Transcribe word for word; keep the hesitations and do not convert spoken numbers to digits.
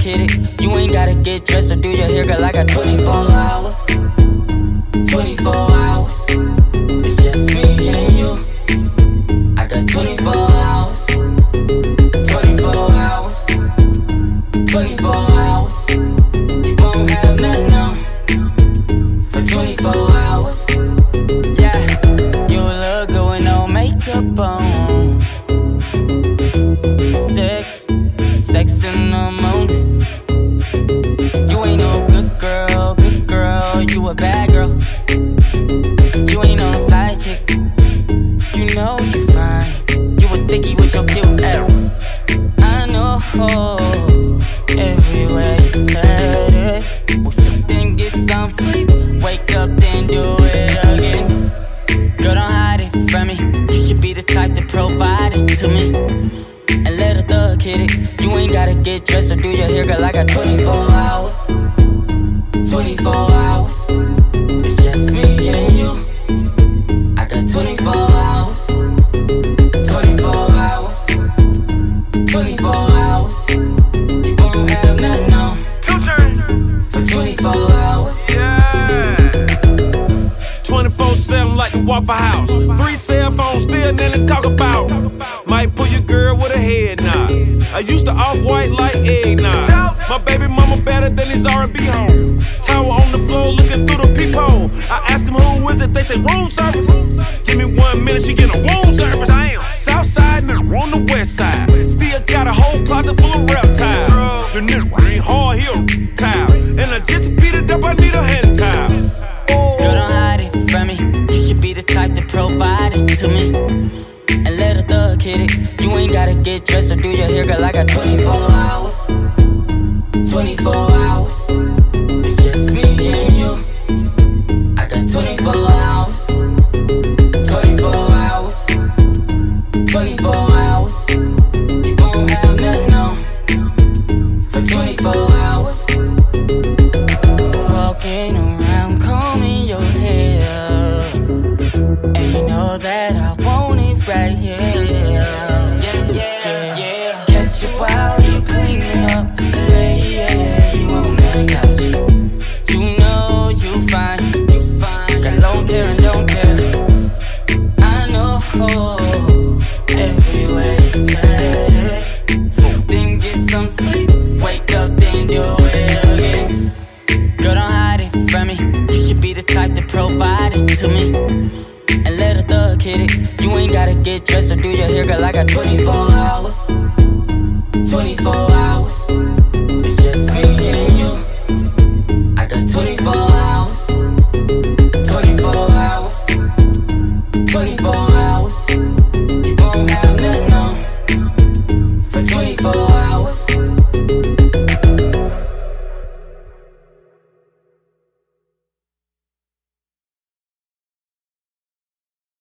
hit it. You ain't gotta get dressed or do your hair, girl. I got twenty-four hours. twenty-four hours. It's just me and you. I got twenty-four hours. twenty-four hours. twenty-four hours. You won't have nothing on for twenty-four hours. Yeah, you look good with no makeup on. Sex, sex in the morning. You ain't no good girl, good girl. You a bad girl. You ain't no side chick. You know you fine. You a thicky with your cute ass. I know. Everywhere you turn it, then get some sleep. Wake up, then do it again. Girl, don't hide it from me. You should be the type to provide it to me. And let a thug hit it. You ain't gotta get dressed or do your hair, girl. I got twenty-four hours. twenty-four hours. It's just me and you. I got twenty-four hours. twenty-four hours. twenty-four hours. You won't have nothing on for twenty-four hours. Yeah. twenty-four seven like the Waffle House. Three cell phones, still nothing to talk about. Might pull your girl with a head nod. I used to off-white like eggnog. My baby mama better than his R and B home. Tower on the floor looking through the peephole. I ask them who is it, they say room service. Give me one minute, she get a room service. South side, nigga on the west side. Still got a whole closet full of reptiles. The nigga ain't hard, he a towel. And I just beat it up, I need a hand towel. Girl, don't hide it from me. You should be the type to provide it to me. And let a thug hit it. You ain't gotta get dressed or do your hair, girl. I got twenty-four hours. twenty-four hours. It's just me and you. I got twenty-four hours. twenty-four hours. twenty-four hours. You won't have nothing on for twenty-four hours. Walking around, combing your hair, and you know that I want it right here. Yeah, yeah, yeah, yeah. Catch you while you cleaning up, yeah, you on that couch. You know you fine, you fine. Got long hair and don't care. I know. Everywhere you turn it, then get some sleep. Wake up, then do it again. Girl, don't hide it from me. You should be the type to provide it to me. And let a thug hit it. You ain't gotta get dressed or do your hair, girl. I got twenty-four hours. twenty-four hours. It's just me and you. I got twenty-four hours. twenty-four hours. twenty-four hours. You won't have nothing on for twenty-four hours.